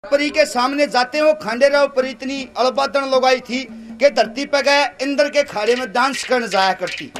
परी के सामने जाते हो खांडेराव पर इतनी अलबादन लगाई थी कि धरती पे गए इंद्र के खाड़े में डांस करने जाया करती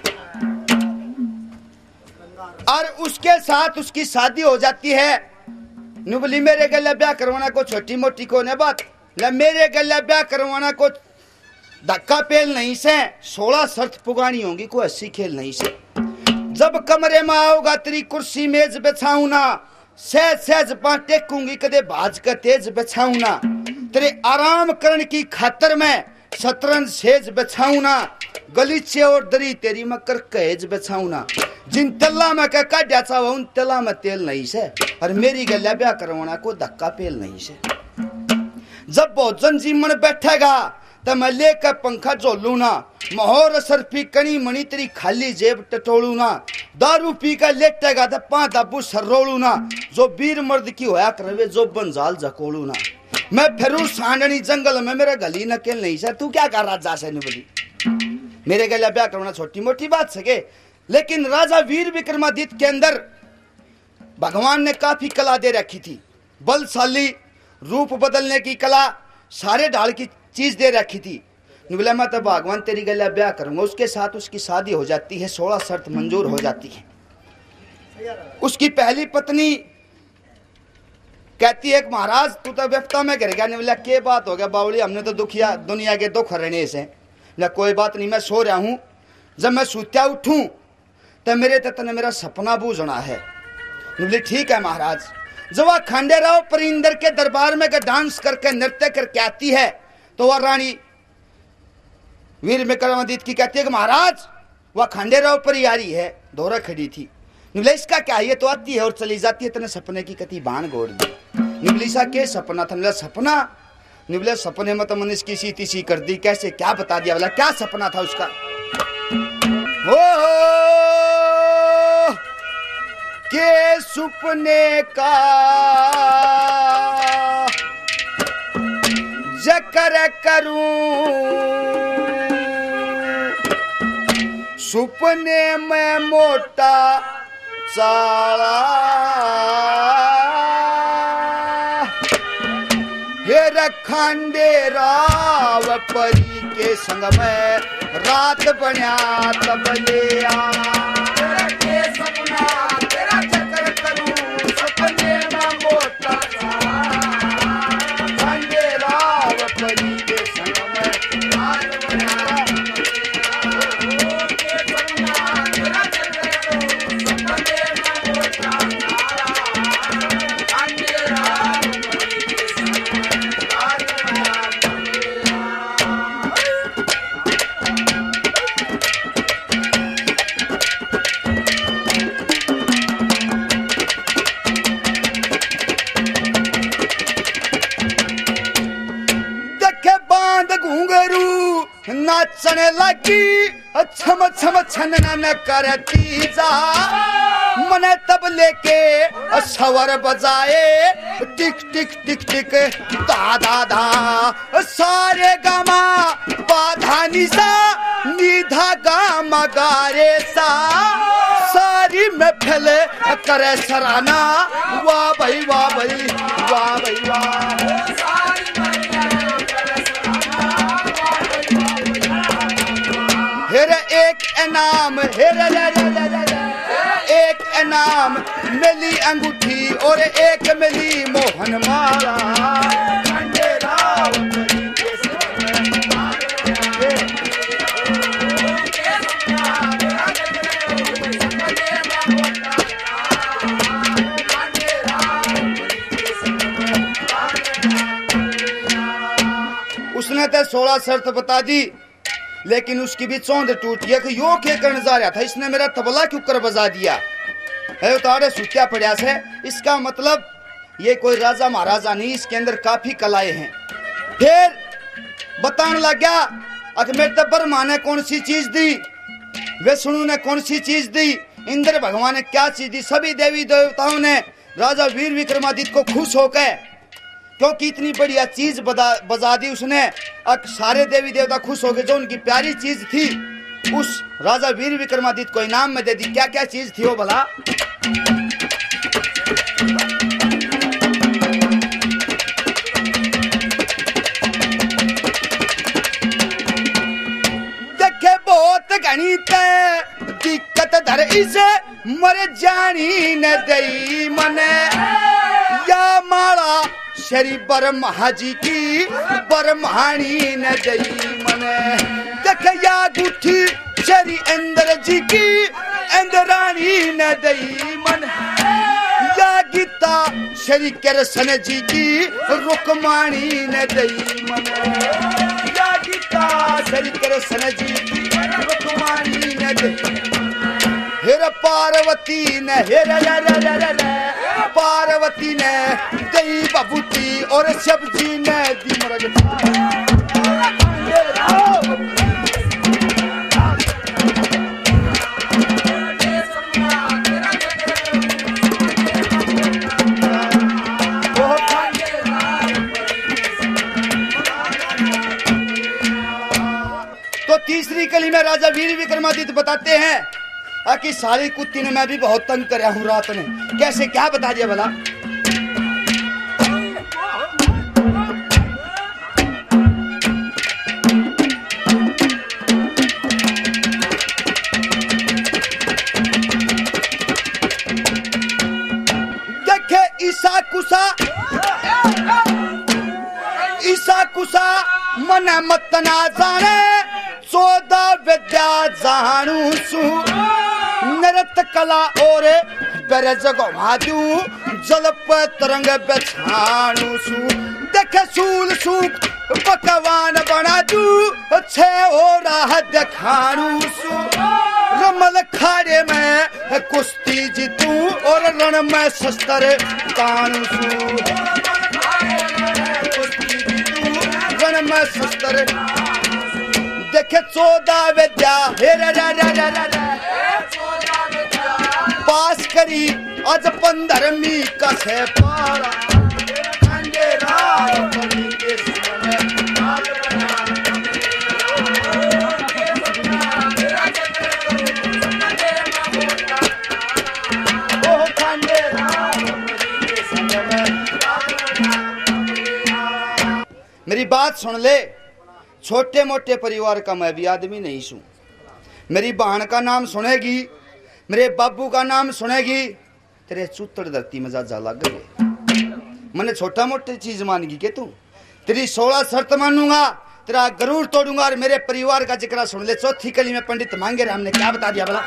और उसके साथ उसकी शादी हो जाती है। नुबली मेरे गले ब्याह करवाना को छोटी मोटी को ने बात ले मेरे गले ब्याह करवाना को धक्का पेल नहीं से 16 शर्त पुगानी होंगी को 80 खेल नहीं से। जब कमरे में आओगा तेरी कुर्सी मेज बिछाऊं ना सहज सहज पा टेकूंगी कदे भाज का तेज बिछाऊं ना तेरे आराम करने की खातर मैं शतरंज सेज बिछाऊं ना गलीचे और दरी तेरी मकर कहेज बिछाऊं ना जिन तल्ला में का काटा चावा उन तल्ला में तेल नहीं से और मेरी गल्या ब्याह करवाना को धक्का पेल नहीं से। जब भोजन जी मन बैठेगा तो मैं लेकर पंखा झोलू ना मोहर सरफी कणी मणि तेरी खाली जेब टटोलू ना दारू पी कर लेटेगा तो 5 दाबू सर्रोलू ना जो वीर मर्द की होया करवे जो बंजाल जकोलू ना मैं फिरू सांडनी जंगल में मेरा गली नकेल नहीं से। तू क्या कर राजा से बोली मेरे गले ब्याह करवाना छोटी मोटी बात सके लेकिन राजा वीर विक्रमादित्य के अंदर भगवान ने काफी कला दे रखी थी। बलशाली रूप बदलने की कला सारे ढाल की चीज दे रखी थी। बोला मैं तो भगवान तेरी गला ब्याह करूंगा उसके साथ उसकी शादी हो जाती है 16 शर्त मंजूर हो जाती है। उसकी पहली पत्नी कहती है महाराज तू तो व्यफ्ता में गिर गया। ने बोला क्या बात हो गया बावली हमने तो दुखिया दुनिया के दुख रहने से। बोला कोई बात नहीं मैं सो रहा हूं जब मैं सूत्या उठूं तो मेरे तने मेरा सपना बूझना है। बोले ठीक है महाराज। जब वह खांडेराव परिंदर के दरबार में डांस करके नृत्य करके आती है तो वह रानी वीर विक्रमादित्य की कहती है कि महाराज वह खांडेराव पर ही आ रही है दोहरा खड़ी थी। निबले इसका क्या ये तो आती है और चली जाती है तेने सपने की कति बाण गोड़ दी। निबली सा के सपना था? निबले सपना निबले सपने में तो मन इसकी सी तीसी कर दी कैसे क्या बता दिया। बोला क्या सपना था उसका? हो के सपने का जिक्र करूं सपने में मोटा चाला हे खांडेराव परी के संग में रात बन्या तब ले आना के सपना तेरा चक्कर करूं सपने में मोटा खांडेराव परी के संग में रात बन्या नाचने लगी छम छम छनना न करती जा मने तब लेके सवर बजाए टिक टिक टिक टिक दा दा दा सारे गामा बाधा निसा निधा गामा गारे सा सारी में फैले करे सराना वाह भाई वाह भाई वाह भाई वाह। हेरे एक इनाम हेरे एक इनाम मिली अंगूठी और एक मिली मोहन माला। उसने तो 16 शर्त बता दी लेकिन उसकी भी चौंध टूट गया कि यो क्या करने जा रहा था इसने मेरा तबला क्यों कर बजा दिया है उतारे सूत्या पड़ा से। इसका मतलब ये कोई राजा महाराजा नहीं इसके अंदर काफी कलाएं हैं। फिर बताने लग गया अगर मेरे तब्बर माँ ने कौन सी चीज दी विष्णु ने कौन सी चीज दी इंद्र भगवान ने क्या चीज दी। सभी देवी देवताओं ने राजा वीर विक्रमादित्य को खुश होकर क्योंकि इतनी बढ़िया चीज बजा दी उसने। अब सारे देवी देवता खुश हो गए जो उनकी प्यारी चीज थी उस राजा वीर विक्रमादित्य को इनाम में दे दी। क्या क्या चीज थी वो भला? रुक्माणी ने दई मने या माला श्री ब्रह्मा जी की ब्रह्माणी ने दई मने देख या गुठी श्री इंद्र जी की इंद्राणी ने दई मने या गीता श्री कृष्ण जी की रुक्माणी ने दई मने या गीता श्री कृष्ण जी की रुक्माणी ने दई हेर पार्वती ने पार्वती ने दई बबूती और सब्जी ने दी मरग तो तीसरी कली में राजा वीर विक्रमादित्य बताते हैं कि सारी कुत्ती ने मैं भी बहुत तंग कराया हूं रात ने। कैसे क्या बता दिया भला? देखे ईसा कुसा मन मत ना जाने 14 विद्या जानू सु नृत कला और बेरज घुमादू जल पर तरंग बछाणू सु देखे सूल सूख पकवान बना दू छे हो राह दिखाणू सु रमल खाड़े में कुश्ती जीतू और रण में शस्त्र ताणू सु रण में शस्त्र देखे 14 विद्या पास करी आज 15वीं कसे पारा मेरी बात सुन ले। छोटे मोटे परिवार का मैं भी आदमी नहीं हूं। मेरी बहन का नाम सुनेगी, मेरे बाबू का नाम सुनेगी, तेरे चूतड़ धरती में जा लग गए। मैंने छोटा मोटे चीज मानगी के तू? तेरी 16 शर्त मानूंगा, तेरा गरूर तोड़ूंगा और मेरे परिवार का जिक्र सुन ले। चौथी कली में पंडित मांगे राम ने क्या बता दिया भला?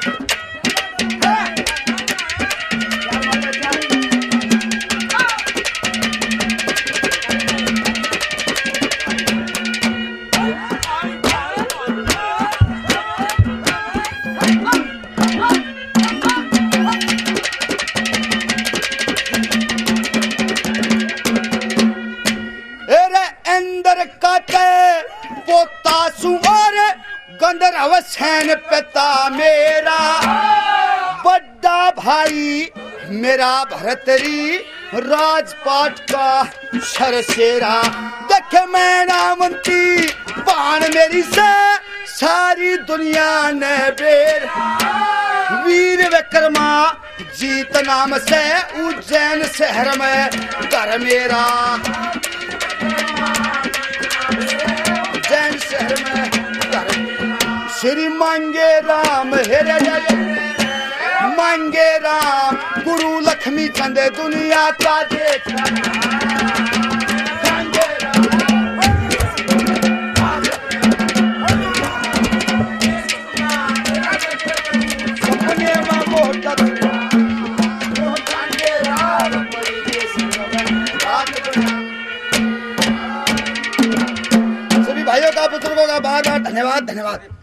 गंधर्वसेन पिता मेरा बड़ा भाई मेरा भरतरी राजपाट का सरसेरा देखे मैं नामंती बाण मेरी से सारी दुनिया ने बेर वीर विक्रमा जीत नाम से उज्जैन शहर में घर मेरा उज्जैन शहर में श्री मांगे राम मांगे राम गुरु लक्ष्मी चंद दुनिया का देखा सभी भाइयों का बुजुर्गों का बार बार धन्यवाद।